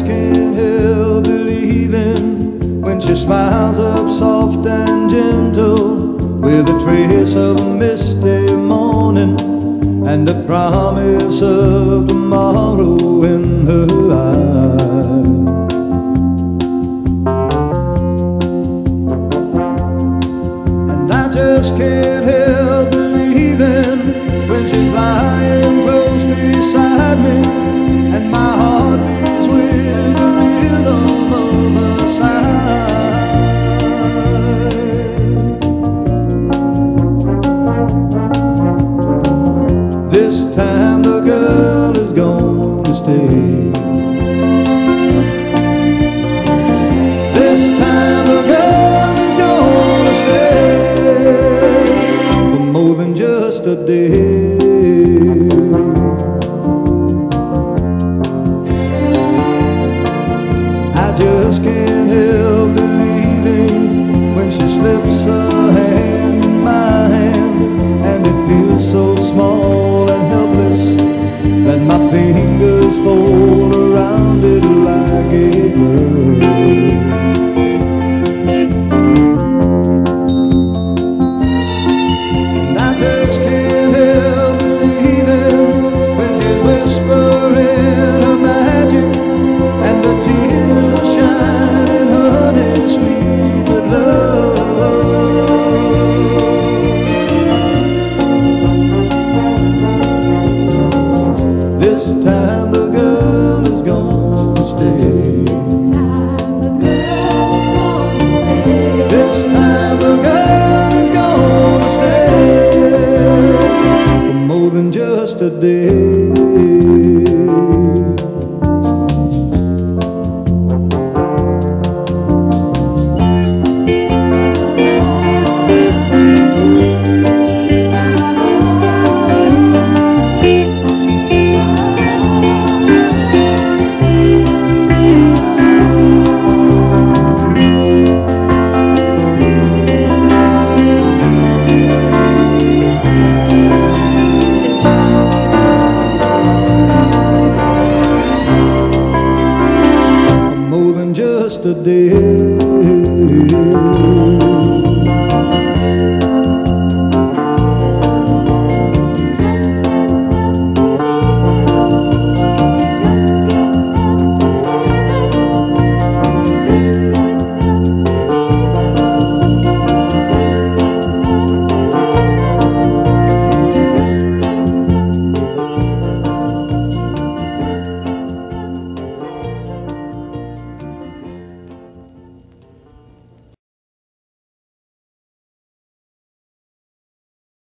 can't help believing when she smiles up soft and gentle, with a trace of a misty morning and a promise of tomorrow in her eyes. And I just can't help believing when she's lying close beside me, and my heart beats with the rhythm of her sigh. This time the girl is gonna stay. This time the girl is gonna stay for more than just a day. I just can't help believing when she slips her hand in my hand, and it feels so small and helpless that my fingers fold around it like a glove. And I just can't help believing when she's whispering her magic, and the tears shine in honey sweet with love. This time the girl is gonna stay. This time the girl is gonna stay for more than just a day.